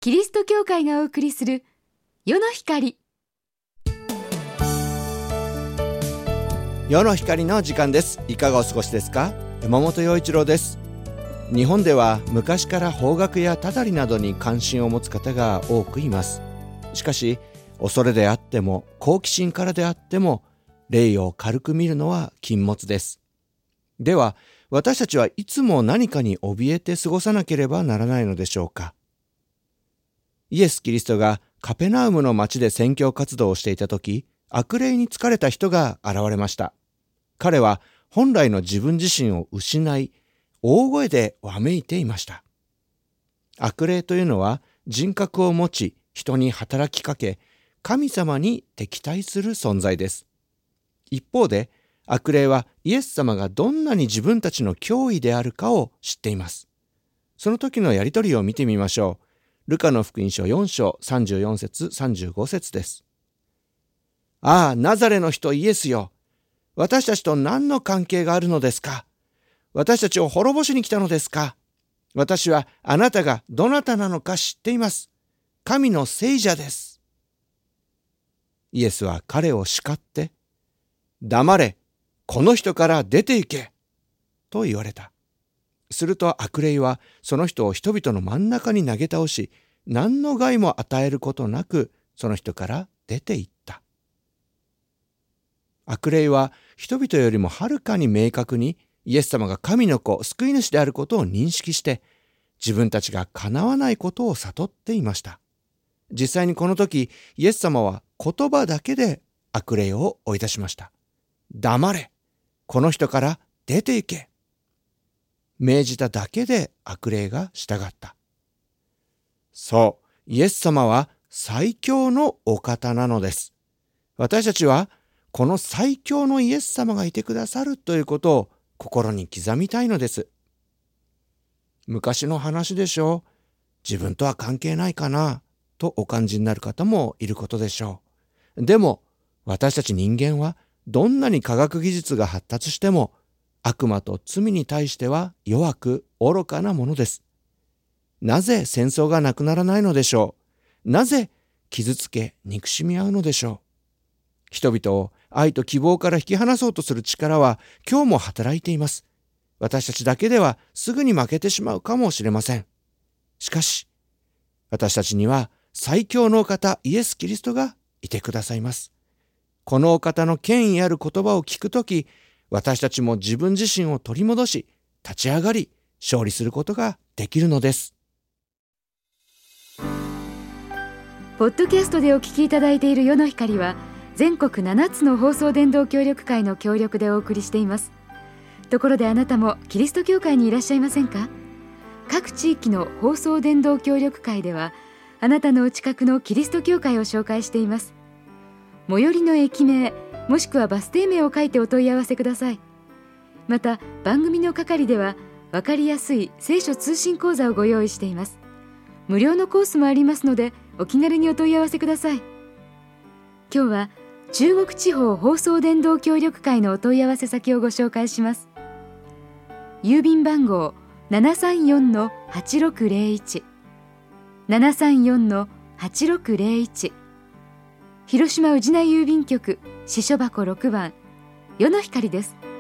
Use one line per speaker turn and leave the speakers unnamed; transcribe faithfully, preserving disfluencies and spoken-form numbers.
キリスト教会がお送りする世の光。
世の光の時間です。いかがお過ごしですか？山本陽一郎です。日本では昔から邦楽やたたりなどに関心を持つ方が多くいます。しかし恐れであっても好奇心からであっても霊を軽く見るのは禁物です。では私たちはいつも何かに怯えて過ごさなければならないのでしょうか？イエス・キリストがカペナウムの町で宣教活動をしていた時、悪霊に疲れた人が現れました。彼は本来の自分自身を失い、大声でわめいていました。悪霊というのは人格を持ち、人に働きかけ、神様に敵対する存在です。一方で、悪霊はイエス様がどんなに自分たちの脅威であるかを知っています。その時のやりとりを見てみましょう。ルカの福音書よん章さんじゅうよん節さんじゅうご節です。ああ、ナザレの人イエスよ。私たちと何の関係があるのですか？私たちを滅ぼしに来たのですか？私はあなたがどなたなのか知っています。神の聖者です。イエスは彼を叱って、黙れ、この人から出て行け、と言われた。すると悪霊はその人を人々の真ん中に投げ倒し、何の害も与えることなくその人から出て行った。悪霊は人々よりもはるかに明確にイエス様が神の子、救い主であることを認識して、自分たちがかなわないことを悟っていました。実際にこの時、イエス様は言葉だけで悪霊を追い出しました。黙れ、この人から出て行け。命じただけで悪霊が従った。そう、イエス様は最強のお方なのです。私たちはこの最強のイエス様がいてくださるということを心に刻みたいのです。昔の話でしょう。自分とは関係ないかなとお感じになる方もいることでしょう。でも私たち人間はどんなに科学技術が発達しても悪魔と罪に対しては弱く愚かなものです。なぜ戦争がなくならないのでしょう。なぜ傷つけ憎しみ合うのでしょう。人々を愛と希望から引き離そうとする力は今日も働いています。私たちだけではすぐに負けてしまうかもしれません。しかし私たちには最強のお方イエス・キリストがいてくださいます。このお方の権威ある言葉を聞くとき、私たちも自分自身を取り戻し、立ち上がり、勝利することができるのです。
ポッドキャストでお聞きいただいている世の光は、全国ななつの放送伝道協力会の協力でお送りしています。ところであなたもキリスト教会にいらっしゃいませんか？各地域の放送伝道協力会では、あなたのお近くのキリスト教会を紹介しています。最寄りの駅名、もしくはバス停名を書いてお問い合わせください。また番組の係では分かりやすい聖書通信講座をご用意しています。無料のコースもありますのでお気軽にお問い合わせください。今日は中国地方放送伝道協力会のお問い合わせ先をご紹介します。郵便番号 ななさんよんのはちろくぜろいち ななさんよんのはちろくぜろいち、広島宇品郵便局支所箱ろくばん、世の光です。